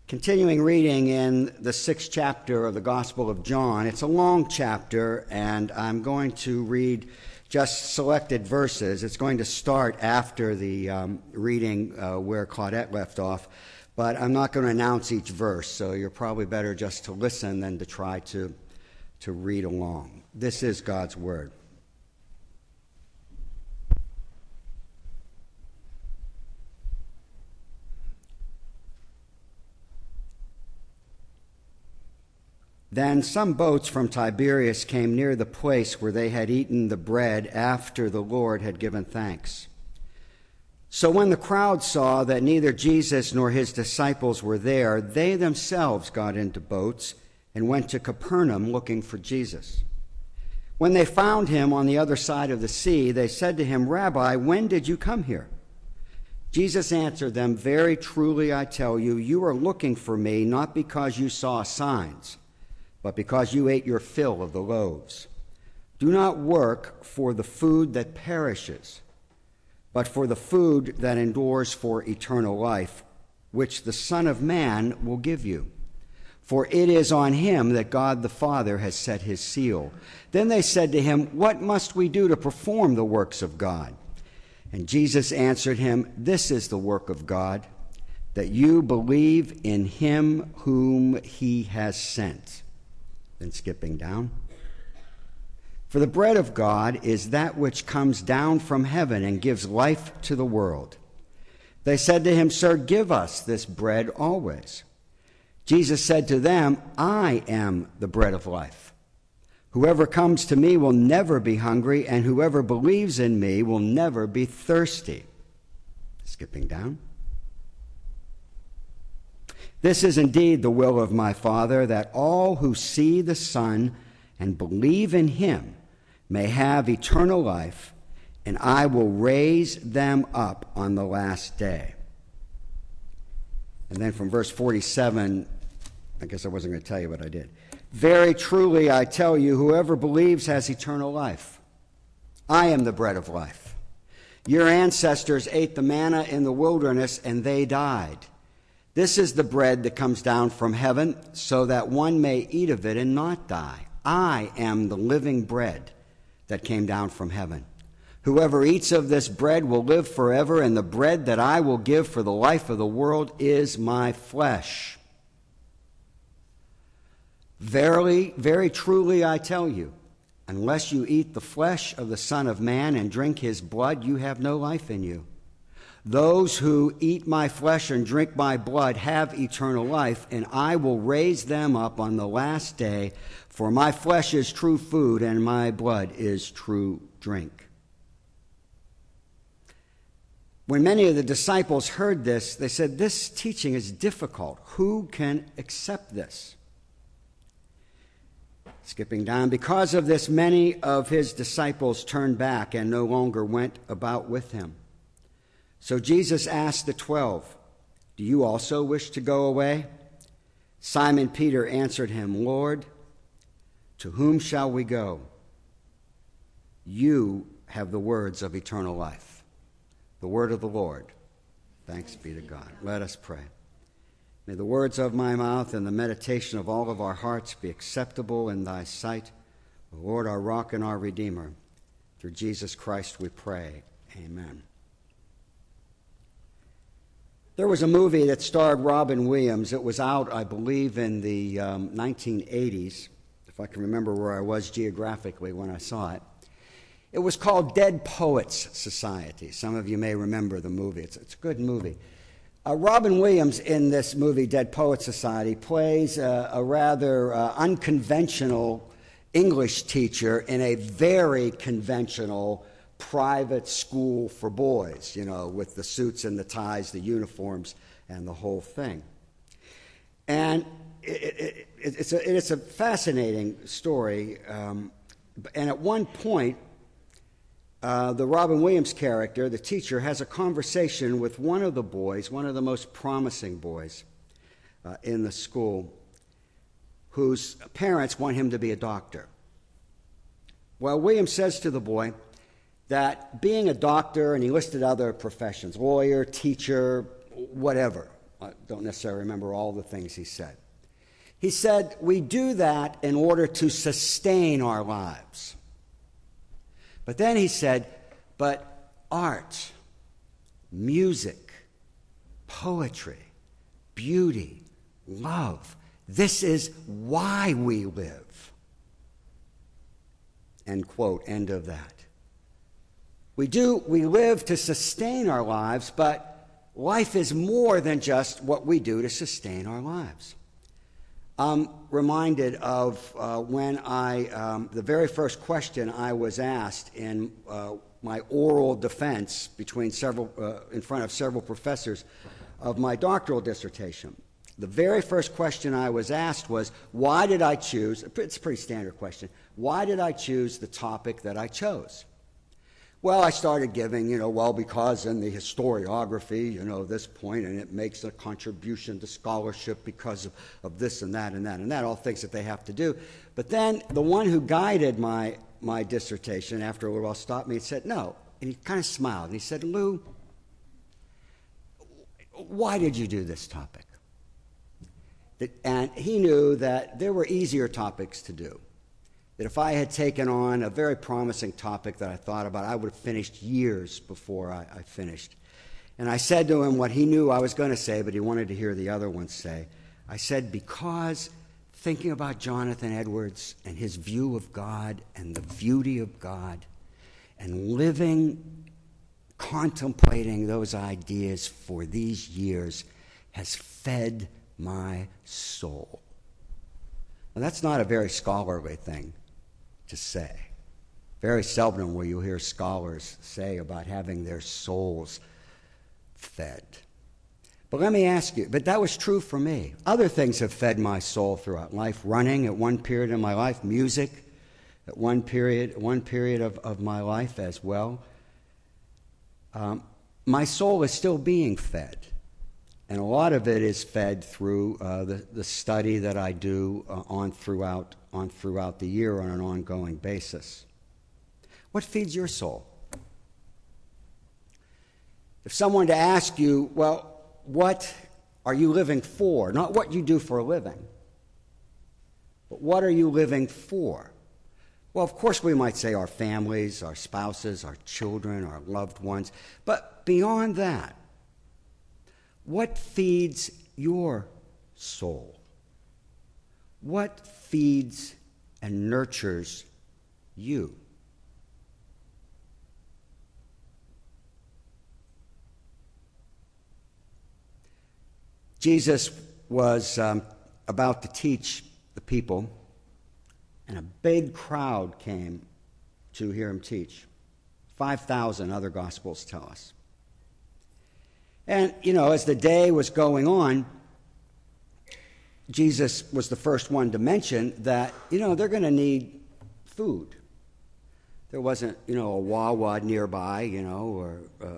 Continuing reading in the 6th chapter of the Gospel of John. It's a long chapter, and I'm going to read just selected verses. It's going to start after the reading where Claudette left off, but I'm not going to announce each verse, so you're probably better just to listen than to try to read along. This is God's Word. Then some boats from Tiberias came near the place where they had eaten the bread after the Lord had given thanks. So when the crowd saw that neither Jesus nor his disciples were there, they themselves got into boats and went to Capernaum looking for Jesus. When they found him on the other side of the sea, they said to him, "Rabbi, when did you come here?" Jesus answered them, "Very truly I tell you, you are looking for me not because you saw signs, but because you ate your fill of the loaves. Do not work for the food that perishes, but for the food that endures for eternal life, which the Son of Man will give you. For it is on him that God the Father has set his seal." Then they said to him, "What must we do to perform the works of God?" And Jesus answered him, "This is the work of God, that you believe in him whom he has sent." Then skipping down. "For the bread of God is that which comes down from heaven and gives life to the world." They said to him, "Sir, give us this bread always." Jesus said to them, "I am the bread of life. Whoever comes to me will never be hungry, and whoever believes in me will never be thirsty." Skipping down. "This is indeed the will of my Father, that all who see the Son and believe in him may have eternal life, and I will raise them up on the last day." And then from verse 47, I guess I wasn't going to tell you, but I did. "Very truly I tell you, whoever believes has eternal life. I am the bread of life. Your ancestors ate the manna in the wilderness, and they died. This is the bread that comes down from heaven, so that one may eat of it and not die. I am the living bread that came down from heaven. Whoever eats of this bread will live forever, and the bread that I will give for the life of the world is my flesh. Verily, very truly I tell you, unless you eat the flesh of the Son of Man and drink his blood, you have no life in you. Those who eat my flesh and drink my blood have eternal life, and I will raise them up on the last day, for my flesh is true food and my blood is true drink." When many of the disciples heard this, they said, "This teaching is difficult. Who can accept this?" Skipping down. "Because of this, many of his disciples turned back and no longer went about with him. So Jesus asked the 12, 'Do you also wish to go away?' Simon Peter answered him, 'Lord, to whom shall we go? You have the words of eternal life.'" The word of the Lord. Thanks be to God. Let us pray. May the words of my mouth and the meditation of all of our hearts be acceptable in thy sight, O Lord, our rock and our Redeemer. Through Jesus Christ we pray. Amen. There was a movie that starred Robin Williams. It was out, I believe, in the 1980s, if I can remember where I was geographically when I saw it. It was called Dead Poets Society. Some of you may remember the movie. It's a good movie. Robin Williams in this movie, Dead Poets Society, plays a rather unconventional English teacher in a very conventional private school for boys, with the suits and the ties, the uniforms, and the whole thing. And it's a fascinating story. And at one point, the Robin Williams character, the teacher, has a conversation with one of the boys, one of the most promising boys in the school, whose parents want him to be a doctor. Well, Williams says to the boy that being a doctor, and he listed other professions, lawyer, teacher, whatever, don't necessarily remember all the things he said. He said, we do that in order to sustain our lives. But then he said, but art, music, poetry, beauty, love, this is why we live. End quote, end of that. We live to sustain our lives, but life is more than just what we do to sustain our lives. I'm reminded of when the very first question I was asked in my oral defense in front of several professors of my doctoral dissertation. The very first question I was asked was, why did I choose, it's a pretty standard question, why did I choose the topic that I chose? Well, I started giving, because in the historiography, this point, and it makes a contribution to scholarship because of this and that and that and that, all things that they have to do. But then the one who guided my dissertation, after a little while, stopped me and said, no. And he kind of smiled. And he said, Lou, why did you do this topic? And he knew that there were easier topics to do. That if I had taken on a very promising topic that I thought about, I would have finished years before I finished. And I said to him what he knew I was going to say, but he wanted to hear the other ones say. I said, because thinking about Jonathan Edwards and his view of God and the beauty of God and living, contemplating those ideas for these years has fed my soul. Now, that's not a very scholarly thing to say. Very seldom will you hear scholars say about having their souls fed. But let me ask you, but that was true for me. Other things have fed my soul throughout life. Running at one period in my life, music at one period of my life as well. My soul is still being fed. And a lot of it is fed through the study that I do throughout the year on an ongoing basis. What feeds your soul? If someone to ask you, well, what are you living for? Not what you do for a living, but what are you living for? Well, of course we might say our families, our spouses, our children, our loved ones, but beyond that, what feeds your soul? What feeds and nurtures you? Jesus was about to teach the people, and a big crowd came to hear him teach. 5,000, other Gospels tell us. And, as the day was going on, Jesus was the first one to mention that, they're going to need food. There wasn't, a Wawa nearby, or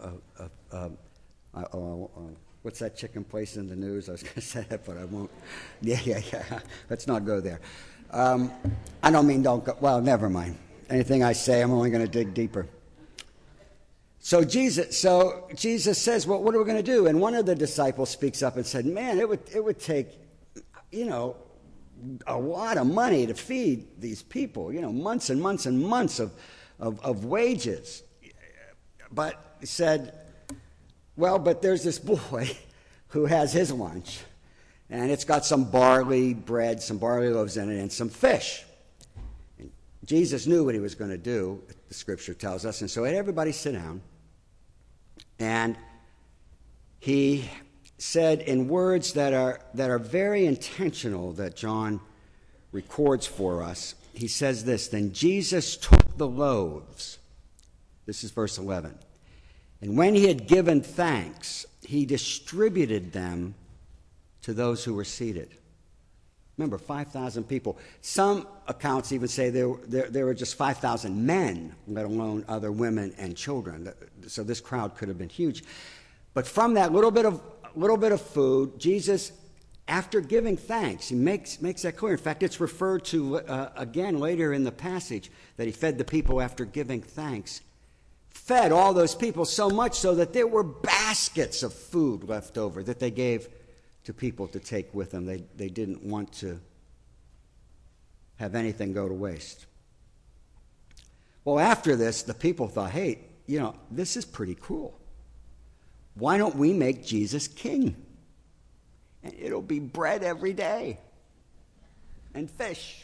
what's that chicken place in the news? I was going to say that, but I won't. Yeah. Let's not go there. I don't mean don't go. Well, never mind. Anything I say, I'm only going to dig deeper. So Jesus says, well, what are we going to do? And one of the disciples speaks up and said, man, it would take, a lot of money to feed these people, months and months and months of wages. But he said, well, but there's this boy who has his lunch, and it's got some barley bread, some barley loaves in it, and some fish. And Jesus knew what he was going to do, the scripture tells us, and so he had everybody sit down. And he said in words that are very intentional that John records for us, he says this, then Jesus took the loaves, this is verse 11, and when he had given thanks, he distributed them to those who were seated. Remember, 5,000 people. Some accounts even say there were just 5,000 men, let alone other women and children. So this crowd could have been huge. But from that little bit of food, Jesus, after giving thanks, he makes that clear. In fact, it's referred to again later in the passage that he fed the people after giving thanks. Fed all those people so much so that there were baskets of food left over that they gave to people to take with them. They didn't want to have anything go to waste. Well, after this, the people thought, hey, this is pretty cool. Why don't we make Jesus king? And it'll be bread every day and fish.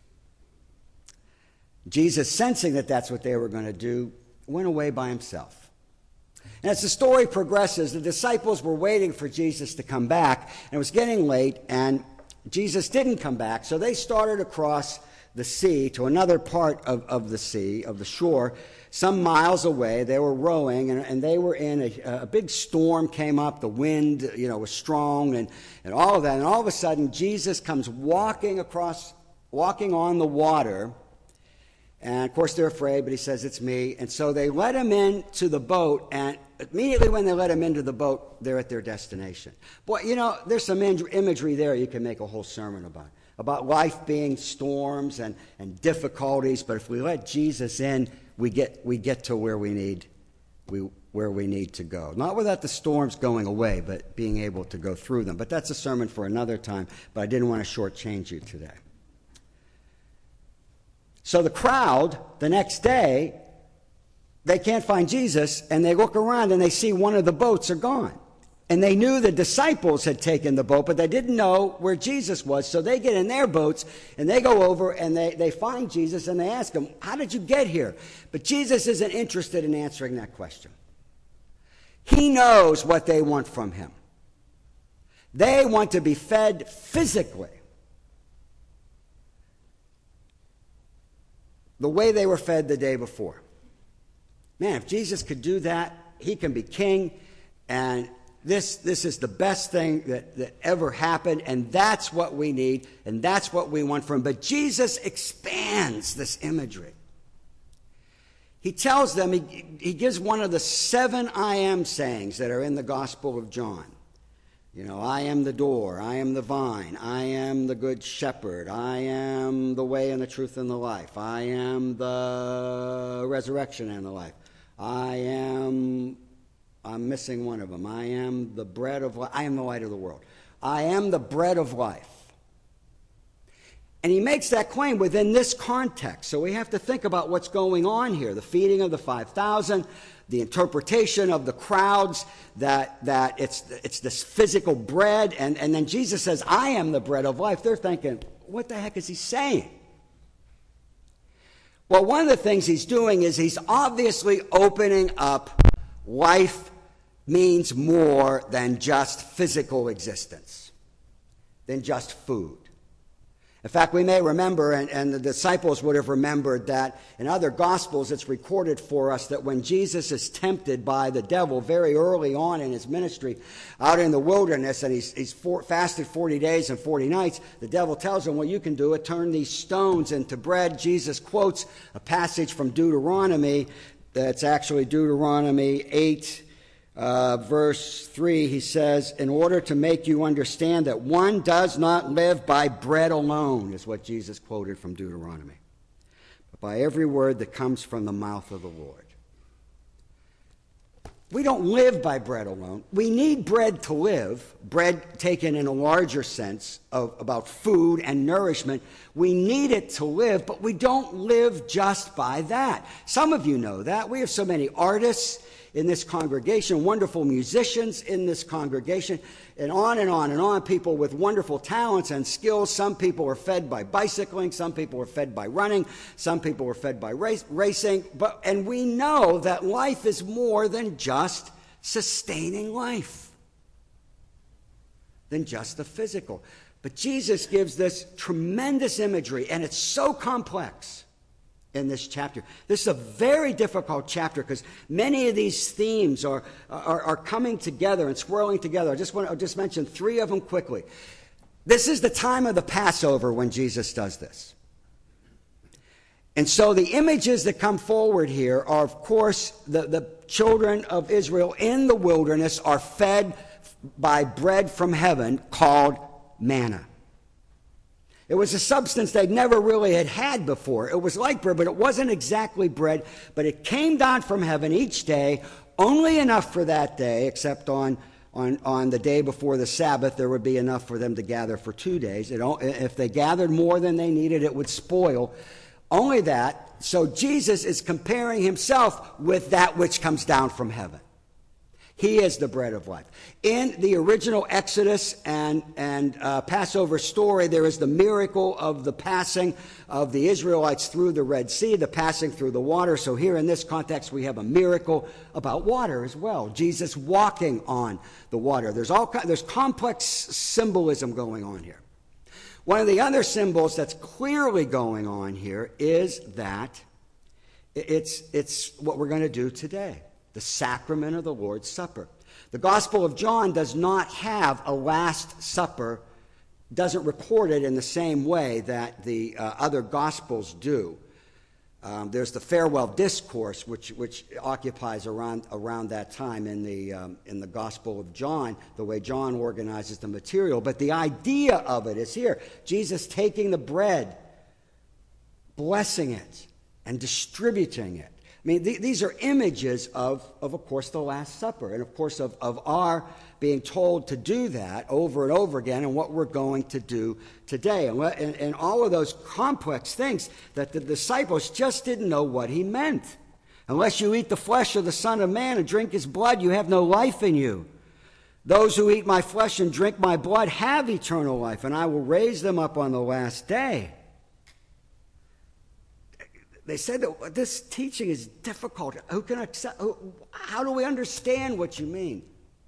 Jesus, sensing that that's what they were going to do, went away by himself. And as the story progresses, the disciples were waiting for Jesus to come back, and it was getting late, and Jesus didn't come back, so they started across the sea to another part of the sea, of the shore, some miles away. They were rowing, and they were in a big storm came up. The wind, was strong, and all of that. And all of a sudden, Jesus comes walking on the water. And, of course, they're afraid, but he says, it's me. And so they let him into the boat, and immediately when they let him into the boat, they're at their destination. Boy, there's some imagery there you can make a whole sermon about life being storms and difficulties. But if we let Jesus in, we get to where we need to go. Not without the storms going away, but being able to go through them. But that's a sermon for another time, but I didn't want to shortchange you today. So the crowd, the next day, they can't find Jesus, and they look around and they see one of the boats are gone. And they knew the disciples had taken the boat, but they didn't know where Jesus was. So they get in their boats, and they go over, and they find Jesus, and they ask him, how did you get here? But Jesus isn't interested in answering that question. He knows what they want from him. They want to be fed physically, the way they were fed the day before. Man, if Jesus could do that, he can be king, and this is the best thing that ever happened, and that's what we need, and that's what we want from him. But Jesus expands this imagery. He tells them, he gives one of the 7 I am sayings that are in the Gospel of John. I am the door, I am the vine, I am the good shepherd, I am the way and the truth and the life, I am the resurrection and the life, I'm missing one of them, I am the bread of life, I am the light of the world, I am the bread of life. And he makes that claim within this context, so we have to think about what's going on here, the feeding of the 5,000, the interpretation of the crowds that it's this physical bread, and then Jesus says, I am the bread of life. They're thinking, what the heck is he saying? Well, one of the things he's doing is he's obviously opening up life means more than just physical existence, than just food. In fact, we may remember, and the disciples would have remembered, that in other Gospels it's recorded for us that when Jesus is tempted by the devil very early on in his ministry out in the wilderness, and he's fasted 40 days and 40 nights, the devil tells him, well, you can do it, turn these stones into bread. Jesus quotes a passage from Deuteronomy, that's actually Deuteronomy 8, verse 3, he says, in order to make you understand that one does not live by bread alone, is what Jesus quoted from Deuteronomy, but by every word that comes from the mouth of the Lord. We don't live by bread alone. We need bread to live, bread taken in a larger sense about food and nourishment. We need it to live, but we don't live just by that. Some of you know that. We have so many artists in this congregation, wonderful musicians in this congregation, and on and on and on, people with wonderful talents and skills. Some people are fed by bicycling, some people are fed by running, some people are fed by racing, and we know that life is more than just sustaining life, than just the physical. But Jesus gives this tremendous imagery, and it's so complex in this chapter. This is a very difficult chapter because many of these themes are coming together and swirling together. I'll just mention 3 of them quickly. This is the time of the Passover when Jesus does this. And so the images that come forward here are, of course, the children of Israel in the wilderness are fed by bread from heaven called manna. It was a substance they'd never really had before. It was like bread, but it wasn't exactly bread. But it came down from heaven each day, only enough for that day, except on on the day before the Sabbath, there would be enough for them to gather for 2 days. If they gathered more than they needed, it would spoil. Only that, so Jesus is comparing himself with that which comes down from heaven. He is the bread of life. In the original Exodus and Passover story, there is the miracle of the passing of the Israelites through the Red Sea, the passing through the water. So here in this context, we have a miracle about water as well. Jesus walking on the water. There's complex symbolism going on here. One of the other symbols that's clearly going on here is that it's what we're going to do today. The sacrament of the Lord's Supper. The Gospel of John does not have a Last Supper, doesn't record it in the same way that the other Gospels do. There's the farewell discourse, which occupies around that time in the Gospel of John, the way John organizes the material. But the idea of it is here. Jesus taking the bread, blessing it, and distributing it. I mean, these are images of course, the Last Supper, and of course of our being told to do that over and over again, and what we're going to do today. And all of those complex things that the disciples just didn't know what he meant. Unless you eat the flesh of the Son of Man and drink his blood, you have no life in you. Those who eat my flesh and drink my blood have eternal life, and I will raise them up on the last day. They said that this teaching is difficult. Who can accept? How do we understand what you mean?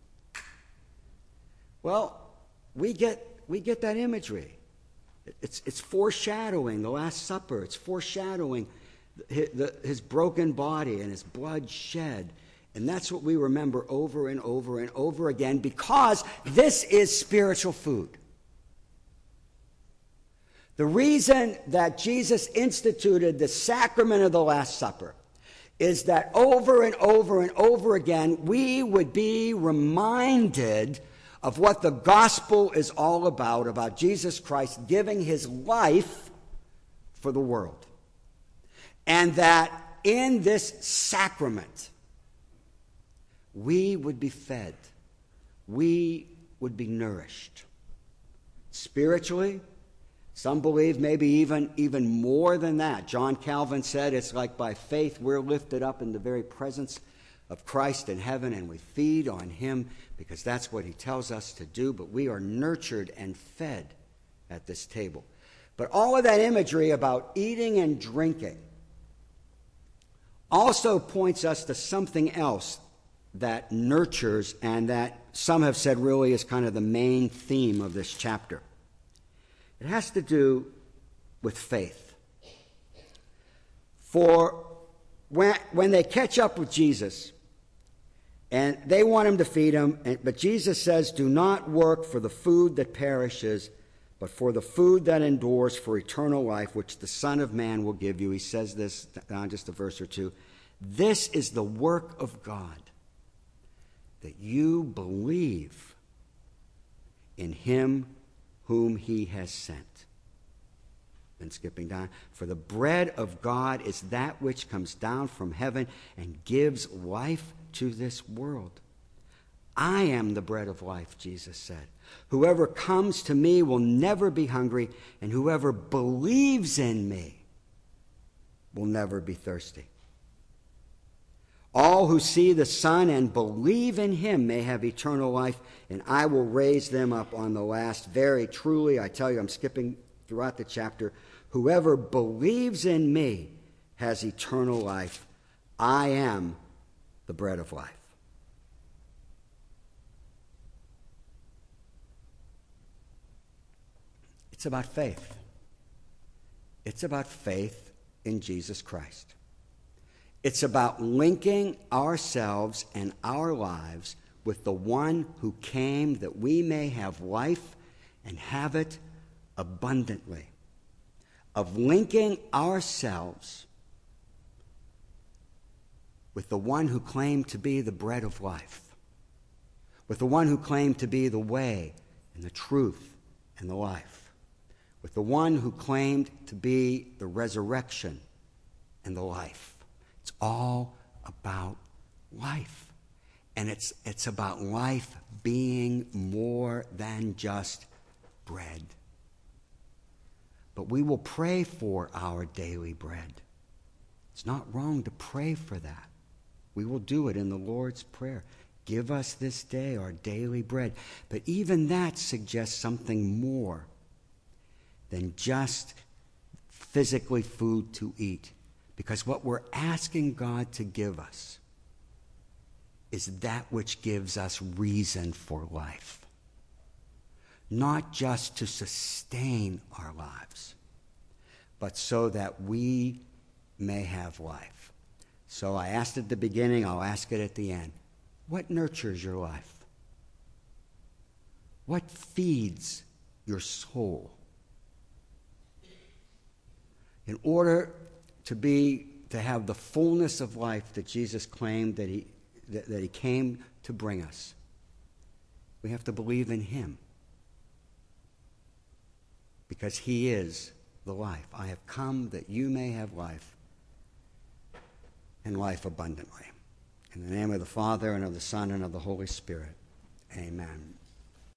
Well, we get that imagery. It's foreshadowing the Last Supper. It's foreshadowing his broken body and his blood shed. And that's what we remember over and over and over again, because this is spiritual food. The reason that Jesus instituted the sacrament of the Last Supper is that over and over and over again, we would be reminded of what the gospel is all about Jesus Christ giving his life for the world. And that in this sacrament, we would be fed. We would be nourished. Spiritually, some believe maybe even more than that. John Calvin said it's like by faith we're lifted up in the very presence of Christ in heaven, and we feed on him because that's what he tells us to do, but we are nurtured and fed at this table. But all of that imagery about eating and drinking also points us to something else that nurtures, and that some have said really is kind of the main theme of this chapter. It has to do with faith. For when they catch up with Jesus, and they want him to feed them, but Jesus says, do not work for the food that perishes, but for the food that endures for eternal life, which the Son of Man will give you. He says this down just a verse or two. This is the work of God, that you believe in him whom he has sent. And skipping down, for the bread of God is that which comes down from heaven and gives life to this world. I am the bread of life, Jesus said. Whoever comes to me will never be hungry, and whoever believes in me will never be thirsty. All who see the Son and believe in him may have eternal life, and I will raise them up on the last. Very truly, I tell you, I'm skipping throughout the chapter, whoever believes in me has eternal life. I am the bread of life. It's about faith. It's about faith in Jesus Christ. It's about linking ourselves and our lives with the one who came that we may have life and have it abundantly. Of linking ourselves with the one who claimed to be the bread of life, with the one who claimed to be the way and the truth and the life, with the one who claimed to be the resurrection and the life. It's all about life. And it's about life being more than just bread. But we will pray for our daily bread. It's not wrong to pray for that. We will do it in the Lord's Prayer. Give us this day our daily bread. But even that suggests something more than just physically food to eat. Because what we're asking God to give us is that which gives us reason for life. Not just to sustain our lives, but so that we may have life. So I asked at the beginning, I'll ask it at the end. What nurtures your life? What feeds your soul? In order to have the fullness of life that Jesus claimed that he came to bring us, we have to believe in him. Because he is the life. I have come that you may have life, and life abundantly. In the name of the Father, and of the Son, and of the Holy Spirit. Amen.